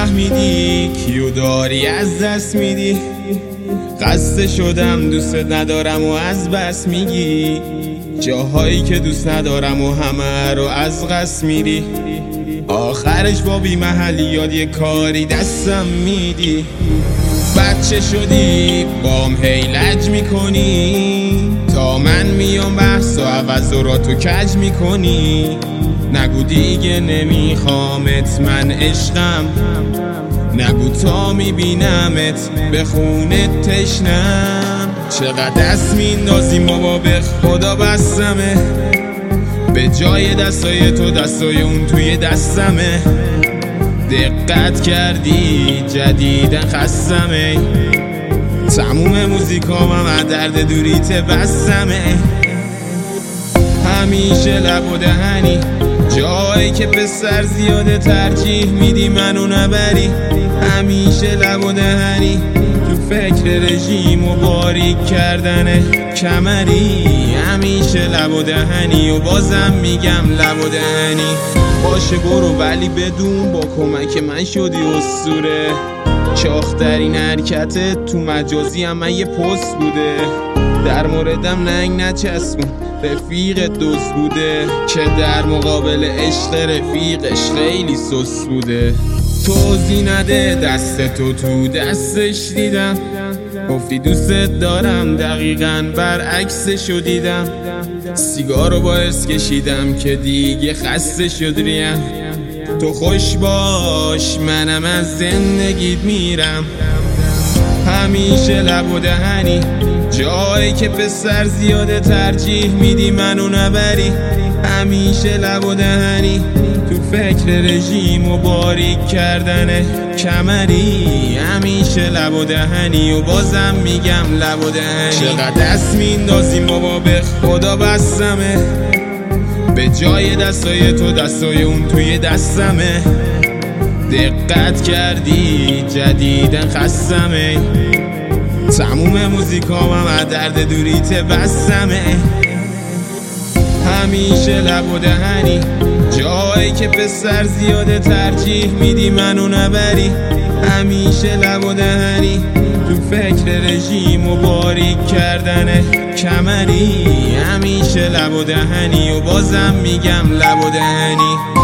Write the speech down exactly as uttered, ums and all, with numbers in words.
فهمیدی کیو داری از دست میدی؟ خسته شدم دوست ندارم و از بس میگی، جاهایی که دوست ندارم و همه رو از قصد میری، آخرش با بی محلیات یه کاری دستم میدی. بچه شدی بام هی لج میکنی، تا من میام بحث و عوض و را تو کج میکنی. نگو دیگه نمیخوامت من عشقم، نگو تا میبینمت به خونت تشنم. چقدر دست میندازیم بابا به خدا بستمه، به جای دستای تو دستای اون توی دستمه. دقت کردی جدیدن خستمه، تموم موزیکامم از درد دوریت بستمه. همیشه لب و دهنی، جایی که پسر زیاده ترجیح میدی منو نبری. همیشه لب و دهنی، تو فکر رژیم و باریک کردن کمری. همیشه لب و دهنی و بازم میگم لب و دهنی. باشه برو ولی بدون با کمک من شدی اسطوره. چاخترین حرکتت تو مجازی هم من یه پست بوده، در موردم ننگ نچسبون رفیق دوست بوده، که در مقابل عشق رفیقش خیلی سست بوده. توضیح نده دست تو تو دستش دیدم، گفتی دوستت دارم دقیقاً برعکسشو دیدم. سیگارو باعث کشیدم که دیگه خسته شد ریم. تو خوش باش منم از زندگیت میرم. همیشه لب و دهنی، جایی که پسر زیاده ترجیح میدی منو نبری. همیشه لب و دهنی، تو فکر رژیم و باریک کردن کمری. همیشه لب و دهنی و بازم میگم لب و دهنی. چقدر دست میندازیم بابا به خدا بستمه، به جای دستای تو دستای اون توی دستمه. دقت کردی جدیدن خستمه، تموم موزیکامم از درد دوریت بستمه. همیشه لب و دهنی، جایی که پسر زیاده ترجیح میدی منو نبری. همیشه لب و دهنی، تو فکر رژیم و باریک کردن کمری. همیشه لب و دهنی و بازم میگم لب و دهنی.